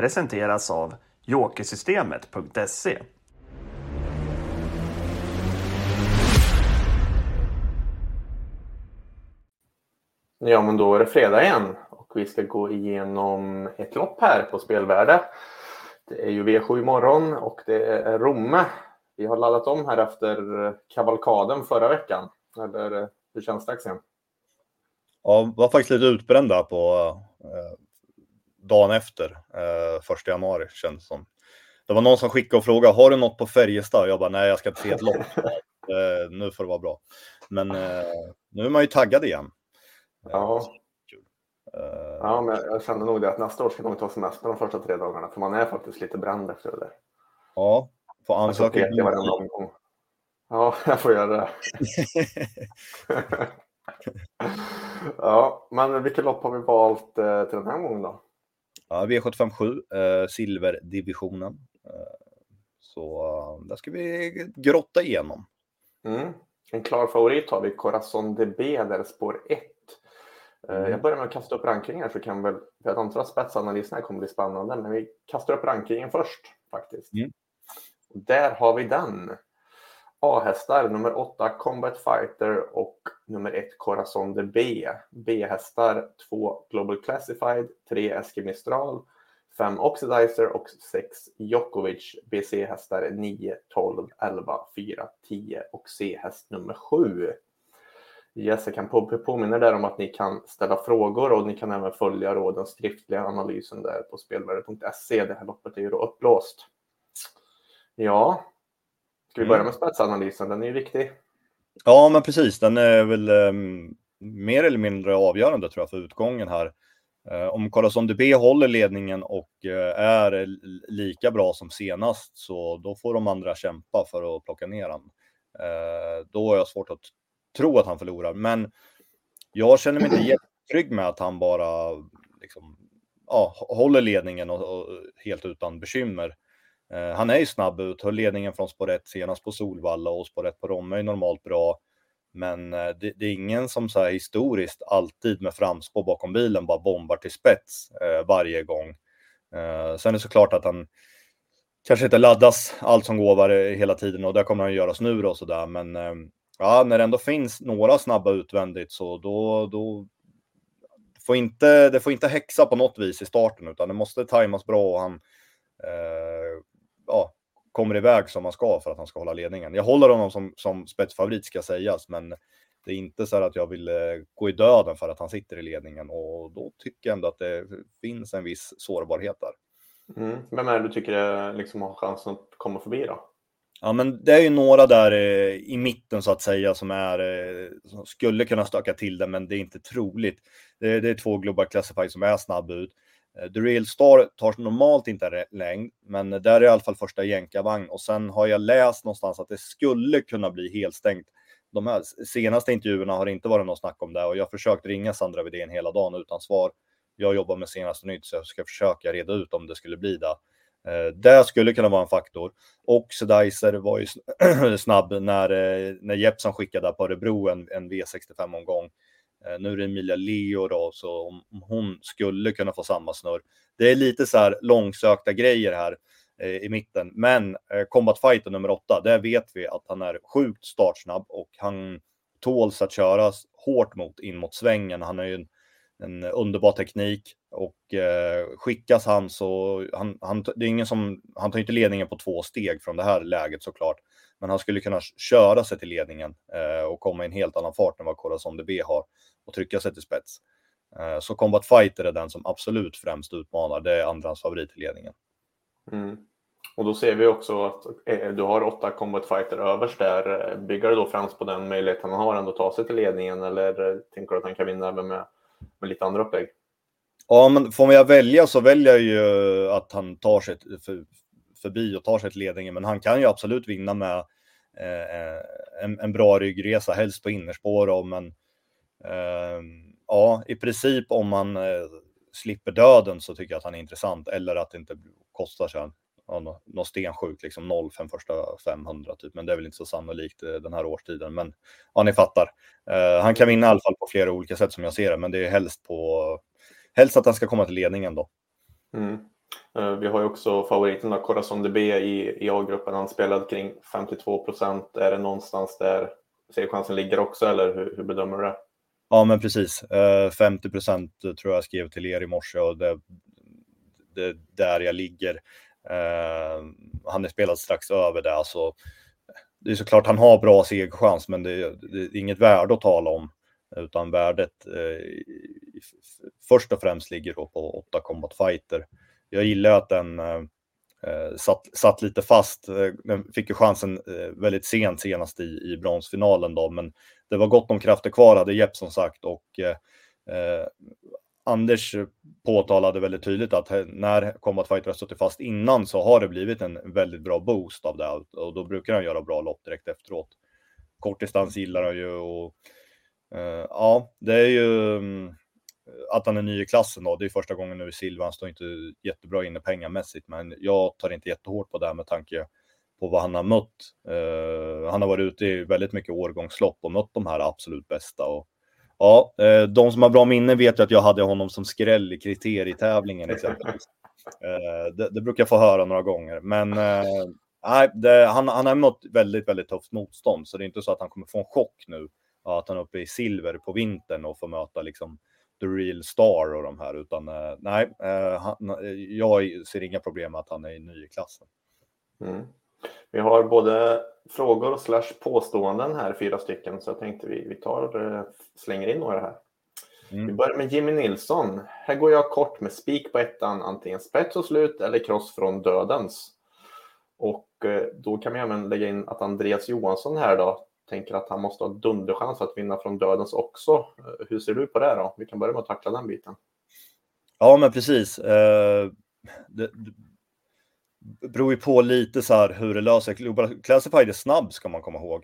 presenteras av jokersystemet.se. Ja, men då är det fredag igen och vi ska gå igenom ett lopp här på Spelvärde. Det är ju V7 imorgon och det är Romme. Vi har laddat om här efter kavalkaden förra veckan. Eller hur känns det, Axel? Ja, var faktiskt lite utbrända på dagen efter 1 januari känns som. Det var någon som skickade och frågade, har du något på Färjestad? Jag bara, nej jag ska inte se ett lopp. Nu får det vara bra. Men nu är man ju taggad igen. Ja. Ja, men jag känner nog det att nästa år ska nog ta semester de första 3 dagarna. För man är faktiskt lite bränd efter det där. Ja, får ansöka. Ja, jag får göra det. Ja, men vilket lopp har vi valt till den här gången då? Ja, V757, silverdivisionen. Så där ska vi grotta igenom. En klar favorit har vi Corazon de B där spår 1. Jag börjar med att kasta upp rankingen så kan väl, jag antar att spetsanalysen här kommer bli spännande, men vi kastar upp rankingen först faktiskt. Där har vi den. A-hästar, nummer 8 Combat Fighter och nummer 1 Corazon de B. B-hästar 2 Global Classified, 3 Eske Mistral, 5 Oxidizer och 6 Djokovic. BC-hästar 9, 12, 11, 4, 10 och C-häst nummer 7. Yes, jag kan påminna där om att ni kan ställa frågor och ni kan även följa den skriftliga analysen där på spelvärde.se. Det här loppet är ju då upplåst. Ja, ska vi börja med spetsanalysen? Den är ju viktig. Ja, men precis. Den är väl mer eller mindre avgörande tror jag för utgången här. Om Corazon de B håller ledningen och är lika bra som senast, så då får de andra kämpa för att plocka ner han. Då har jag svårt att tro att han förlorar, men jag känner mig inte jättetrygg med att han bara liksom, håller ledningen och helt utan bekymmer. Han är ju snabb ut, höll ledningen från spår 1 senast på Solvalla, och spår 1 på Romme är normalt bra. Men det är ingen som så här historiskt alltid med framspår bakom bilen bara bombar till spets varje gång. Sen är det såklart att han kanske inte laddas allt som går hela tiden, och det kommer han göras nu och sådär. Men ja, när det ändå finns några snabba utvändigt, så då det får inte häxa på något vis i starten, utan det måste tajmas bra och han kommer iväg som man ska för att han ska hålla ledningen. Jag håller honom som spetsfavorit ska sägas, men det är inte så att jag vill gå i döden för att han sitter i ledningen, och då tycker jag ändå att det finns en viss sårbarhet där. Vem är det du tycker liksom har chansen att komma förbi då? Ja, men det är ju några där i mitten så att säga som skulle kunna stöka till det, men det är inte troligt. Det är 2 Global Classified som är snabb ut. The Real Star tar normalt inte längd, men där är i alla fall första jänkarvagn. Och sen har jag läst någonstans att det skulle kunna bli helt stängt. De här senaste intervjuerna har inte varit något snack om det, och jag har försökt ringa Sandra Widén hela dagen utan svar. Jag jobbar med senaste nytt, så jag ska försöka reda ut om det skulle bli det. Det skulle kunna vara en faktor. Oxidizer var ju snabb när Jeppson skickade på Örebro en V65-omgång. Nu är det Emilia Leo då, så om hon skulle kunna få samma snurr. Det är lite så här långsökta grejer här i mitten. Men Combat Fighter nummer 8, där vet vi att han är sjukt startsnabb och han tåls att köras hårt in mot svängen. Han är ju en underbar teknik, och skickas han så det är ingen som, han tar inte ledningen på 2 steg från det här läget såklart, men han skulle kunna köra sig till ledningen och komma i en helt annan fart än vad Corazon de B har och trycka sig till spets. Så Combat Fighter är den som absolut främst utmanar. Det är andrans favorit i ledningen. Och då ser vi också att du har 8 Combat Fighter överst där. Bygger du då främst på den möjligheten han har ändå att ta sig till ledningen, eller tänker du att han kan vinna även med lite andra upplägg? Ja, men får jag välja så väljer jag ju att han tar sig förbi och tar sig till ledningen, men han kan ju absolut vinna med en bra ryggresa, helst på innerspår då, men i princip om man slipper döden så tycker jag att han är intressant, eller att det inte kostar sig något stensjukt, liksom 0,5 första 500 typ, men det är väl inte så sannolikt den här årstiden, men ja, ni fattar. Han kan vinna i alla fall på flera olika sätt som jag ser det, men det är helst att han ska komma till ledningen då. Vi har ju också favoriten då, Corazon DB i A-gruppen. Han spelade kring 52%. Är det någonstans där segerchansen ligger också, eller hur bedömer du det? Ja, men precis. 50% tror jag skrev till er i morse, och det där jag ligger. Han är spelat strax över det. Alltså, det är såklart han har bra segerchans, men det är inget värde att tala om. Utan värdet först och främst ligger då på 8 Combat Fighter. Jag gillar att den satt lite fast. Den fick ju chansen väldigt sent senast i bronsfinalen då, men det var gott om krafter kvar, hade Jepp som sagt, och Anders påtalade väldigt tydligt att när Combat Fighter har suttit fast innan så har det blivit en väldigt bra boost av det, och då brukar han göra bra lopp direkt efteråt. Kortdistans gillar han ju, och ja, det är ju att han är ny i klassen då. Det är första gången nu i silver. Han står inte jättebra inne pengamässigt, men jag tar inte jättehårt på det med tanke på vad han har mött. Han har varit ute i väldigt mycket årgångslopp och mött de här absolut bästa. Och ja, de som har bra minne vet ju att jag hade honom som skräll i kriterietävlingen exempelvis. Det brukar jag få höra några gånger, men nej, han har mött väldigt, väldigt tufft motstånd, så det är inte så att han kommer få en chock nu att han är uppe i silver på vintern och får möta liksom The Real Star och de här, utan nej, jag ser inga problem med att han är ny i klassen. Vi har både frågor / påståenden här, 4 stycken, så jag tänkte vi slänger in några här. Vi börjar med Jimmy Nilsson. Här går jag kort med spik på ettan, antingen spets och slut eller cross från dödens. Och då kan man även lägga in att Andreas Johansson här då tänker att han måste ha dunderchans att vinna från dödens också. Hur ser du på det då? Vi kan börja med att tackla den biten. Ja, men precis. Det beror ju på lite så här hur det löser. Global Classified är snabb, ska man komma ihåg.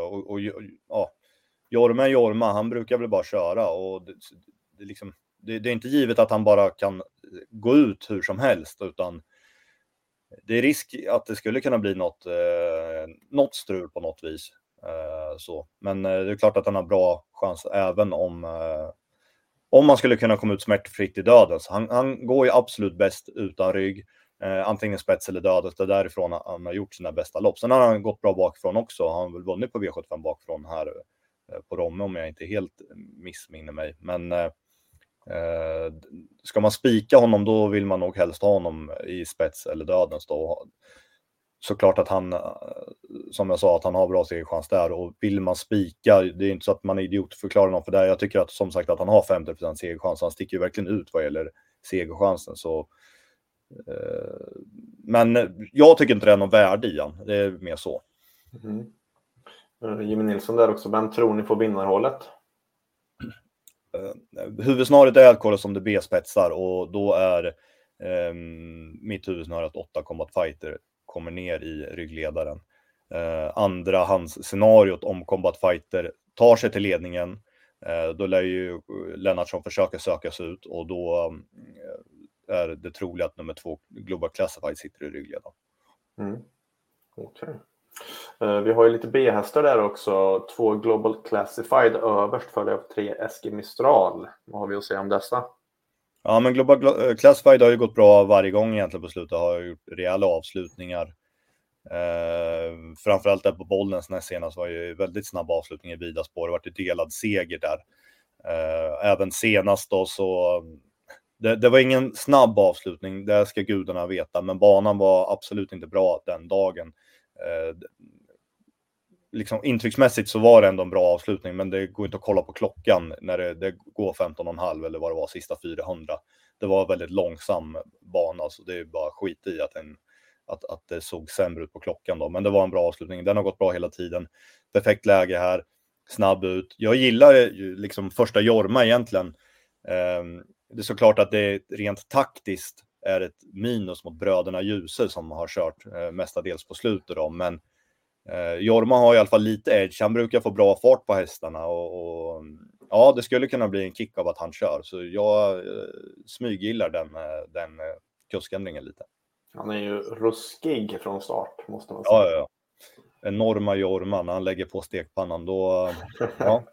Ja, Jorma, han brukar väl bara köra, och det är inte givet att han bara kan gå ut hur som helst, utan det är risk att det skulle kunna bli något strul på något vis. Men det är klart att han har bra chans även om man skulle kunna komma ut smärtfritt i döden. Så han går ju absolut bäst utan rygg, antingen spets eller döden. Det är därifrån han har gjort sina bästa lopp. Sen har han gått bra bakifrån också. Han har väl vunnit på V75 bakifrån här på Romme, om jag inte helt missminner mig. Men ska man spika honom, då vill man nog helst ha honom i spets eller dödens då. Såklart att han, som jag sa, att han har bra segerchans där, och vill man spika, det är inte så att man är idiot att förklara någon för det. Jag tycker att, som sagt, att han har 50% segerchans. Han sticker ju verkligen ut vad gäller segerchansen, så men jag tycker inte det är någon värde i han. Det är mer så. Jimmy Nilsson där också. Vem tror ni får vinnarhållet? Huvudsnåret är att kolla som det B-spetsar, och då är mitt huvudsnöre att 8 Combat Fighter kommer ner i ryggledaren. Andra hans scenariot om Combat Fighter tar sig till ledningen, då lär ju Lennartsson försöka söka sig ut, och då är det troligt att nummer 2 Global Classified sitter i ryggledaren. Okej. Vi har ju lite B-hästar där också. 2 Global Classified överst, följer av 3 SG Mistral. Vad har vi att säga om dessa? Ja, men Global Classified har ju gått bra varje gång egentligen på slutet. Har gjort rejäla avslutningar. Framförallt där på Bollnäs när senast var ju väldigt snabb avslutning i vida spår. Det var ju delad seger där. Även senast då så... Det var ingen snabb avslutning, det ska gudarna veta. Men banan var absolut inte bra den dagen. Liksom intrycksmässigt så var det ändå en bra avslutning, men det går inte att kolla på klockan när det går 15,5 eller vad det var sista 400. Det var väldigt långsam bana, så det är bara skit i att det såg sämre ut på klockan då. Men det var en bra avslutning, den har gått bra hela tiden. Perfekt läge här, snabb ut. Jag gillar ju liksom första Jorma egentligen. Det är såklart att det rent taktiskt är ett minus mot bröderna Ljuse som har kört mestadels på slutet då, men Jorma har i alla fall lite edge. Han brukar få bra fart på hästarna, och ja, det skulle kunna bli en kick av att han kör, så jag smyggillar den kuskändringen lite. Han är ju ruskig från start, måste man säga. Ja. Enorma Jorma, när han lägger på stekpannan då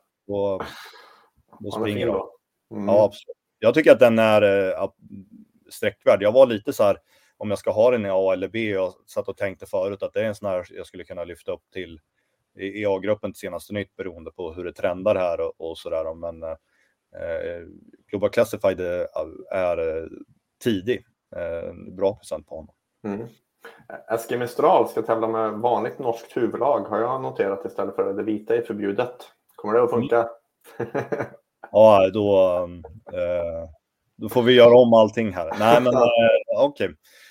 springer de. Ja, absolut. Jag tycker att den är sträckvärd. Jag var lite så här, om jag ska ha den i A eller B, jag satt och tänkte förut att det är en sån här jag skulle kunna lyfta upp till i A-gruppen till senaste nytt beroende på hur det trendar här och sådär. Men Global Classified är tidig. Bra procent på honom. SG Mistral ska tävla med vanligt norskt huvudlag, har jag noterat, istället för det vita är förbjudet. Kommer det att funka? Ja, då får vi göra om allting här. Nej, men okej.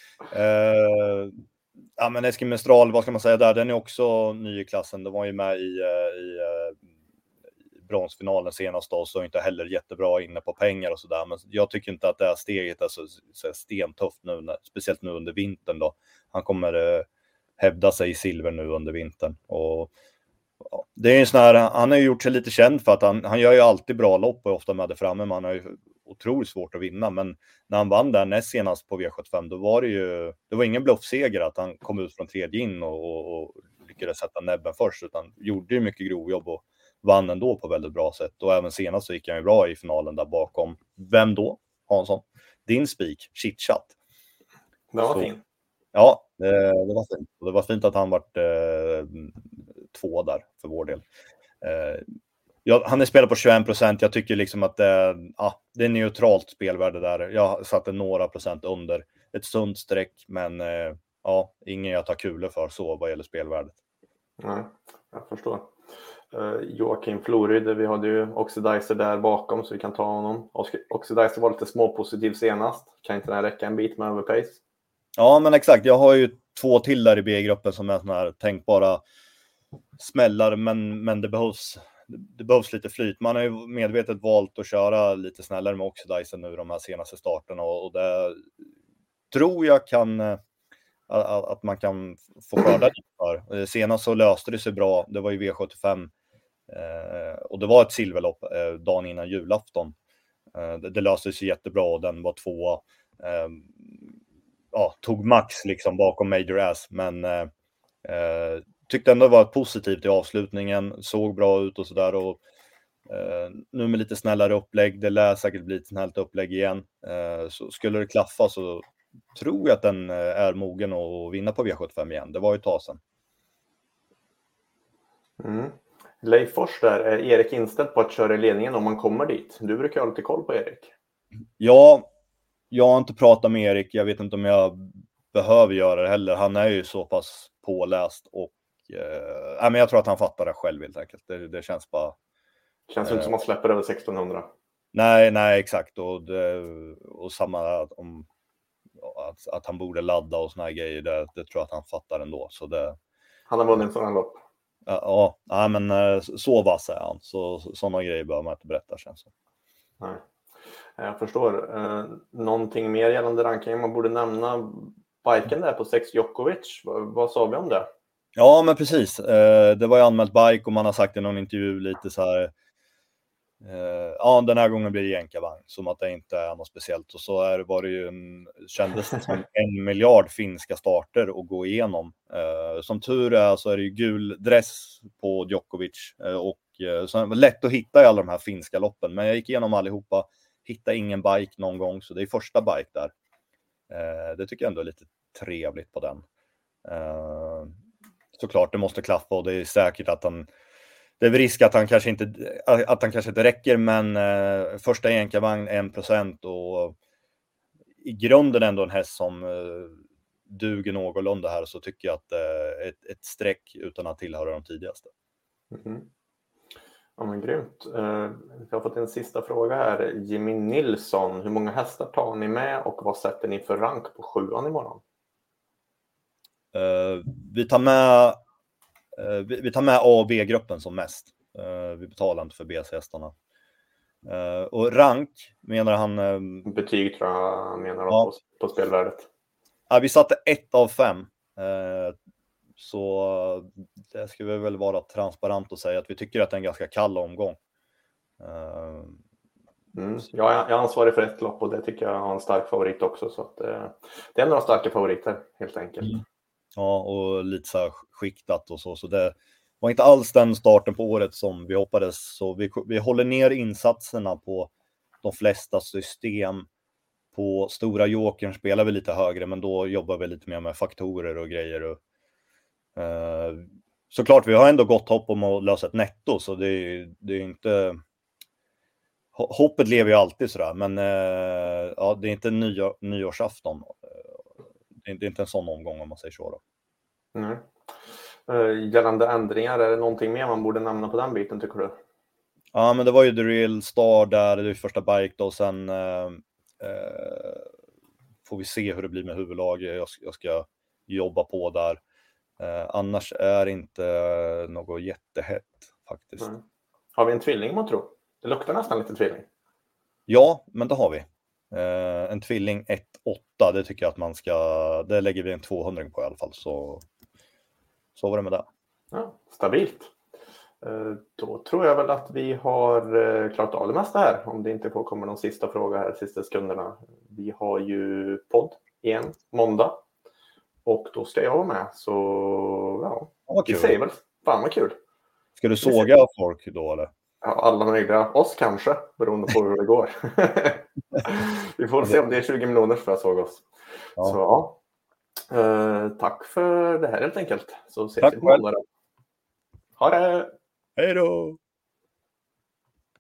Ja, men SG Mistral, vad ska man säga där? Den är också ny i klassen. Den var ju med i bronsfinalen senast då, så inte heller jättebra inne på pengar och sådär. Men jag tycker inte att det här steget är så stentufft nu, speciellt nu under vintern då. Han kommer hävda sig i silver nu under vintern. Och ja, det är en sån här, han har ju gjort sig lite känd för att han gör ju alltid bra lopp och ofta med det framme, men han har ju otroligt svårt att vinna. Men när han vann där näst senast på V75, då var det var ingen bluffseger att han kom ut från tredje in och lyckades sätta näbben först, utan gjorde ju mycket grovjobb och vann ändå på väldigt bra sätt. Och även senast så gick han ju bra i finalen där bakom. Vem då? Hansson. Din spik, Chitchat. Det var fint. Ja, det var fint. Och det var fint att han vart 2 där för vår del. Han är spelat på 21%. Jag tycker liksom att det är neutralt spelvärde där. Jag satte några procent under. Ett sunt streck, men ingen jag tar kulor för så vad gäller spelvärdet. Nej, jag förstår. Joakim Floryd, vi hade ju Oxidizer där bakom så vi kan ta honom. Oxidizer var lite småpositiv senast. Kan inte den här räcka en bit med överpace? Ja, men exakt. Jag har ju 2 till där i B-gruppen som är såna här tänkbara smällar, men det behövs lite flyt. Man har ju medvetet valt att köra lite snällare med Oxidizer nu de här senaste starterna, och det tror jag att man kan få skörda lite för. Senast så löste det sig bra. Det var ju V75 och det var ett silverlopp dagen innan julafton. Det löste sig jättebra och den var 2. Tog max liksom bakom Major Ass, men tyckte ändå det var positivt i avslutningen, såg bra ut och sådär, och nu med lite snällare upplägg, det lär säkert bli ett snällt upplägg igen, så skulle det klaffa så tror jag att den är mogen att vinna på V75 igen. Det var ju tasen. Leif Fors där, är Erik inställd på att köra i ledningen om man kommer dit? Du brukar ha lite koll på Erik. Ja, jag har inte pratat med Erik. Jag vet inte om jag behöver göra det heller. Han är ju så pass påläst och men jag tror att han fattar det själv helt enkelt. Det känns bara... Känns inte som att man släpper över 1600. Nej, exakt. Och samma om att han borde ladda och såna här grejer, det tror jag att han fattar ändå. Så det... Han har vunnit sådana lopp. Ja, men så vass är han. Så sådana grejer behöver man inte berätta, känns det. Nej, jag förstår. Någonting mer gällande rankingen man borde nämna? Biken där på 6 Djokovic, vad sa vi om det? Ja, men precis. Det var ju anmält bike och man har sagt i någon intervju lite så här... den här gången blir det jänkarvagn, som att det inte är något speciellt. Och så var det ju kändes som 1 miljard finska starter att gå igenom. Som tur är så är det ju gul dress på Djokovic, och så det var lätt att hitta i alla de här finska loppen. Men jag gick igenom allihopa, hittade ingen bike någon gång, så det är första bike där. Det tycker jag ändå är lite trevligt på den. Såklart det måste klaffa, och det är säkert att det är väl risk att han kanske inte räcker, men första jänkarvagn 1%, och i grunden ändå en häst som duger någorlunda här, så tycker jag att ett streck utan att tillhöra de tidigaste. Ja, men grymt. Jag har fått en sista fråga här. Jimmy Nilsson, hur många hästar tar ni med och vad sätter ni för rank på 7an imorgon? Vi tar med A- och B-gruppen som mest. Vi betalar inte för BC-hästarna. Och rank menar han... Betyg tror jag han menar på spelvärdet. Ja, vi satte 1 av 5. Så det ska vi väl vara transparent och säga att vi tycker att det är en ganska kall omgång. Jag är ansvarig för ett lopp och det tycker jag har en stark favorit också. Så att, det är några starka favoriter helt enkelt. Ja, och lite så här skiktat och så. Så det var inte alls den starten på året som vi hoppades. Så vi håller ner insatserna på de flesta system På stora jokern spelar vi lite högre, men då jobbar vi lite mer med faktorer och grejer. Och, såklart, vi har ändå gott hopp om att lösa ett netto, så det är inte... Hoppet lever ju alltid sådär, men ja, det är inte nyårsafton. Det är inte en sån omgång om man säger så då. Gällande ändringar, är det någonting mer man borde nämna på den biten tycker du? Ja, men det var ju The Real Star där, det är första bike då, och sen får vi se hur det blir med huvudlaget. Jag ska jobba på där. Annars är det inte något jättehett faktiskt. Har vi en tvilling man tror? Det luktar nästan lite tvilling. Ja, men det har vi. En tvilling 1-8, det tycker jag att man ska... Det lägger vi en 200 på i alla fall. Så var det med det. Ja, stabilt. Då tror jag väl att vi har klarat av det mesta här. Om det inte kommer någon sista fråga här sista sekunderna. Vi har ju podd igen måndag. Och då ska jag vara med. Så ja, vi säger väl. Fan vad kul. Ska du såga folk då eller? Ja, alla möjliga. Oss kanske, beroende på hur det går. Vi får se om det är 20 miljoner för att såga oss. Ja. Så ja. Tack för det här helt enkelt. Så ses vi på måndag. Ha det! Hej då!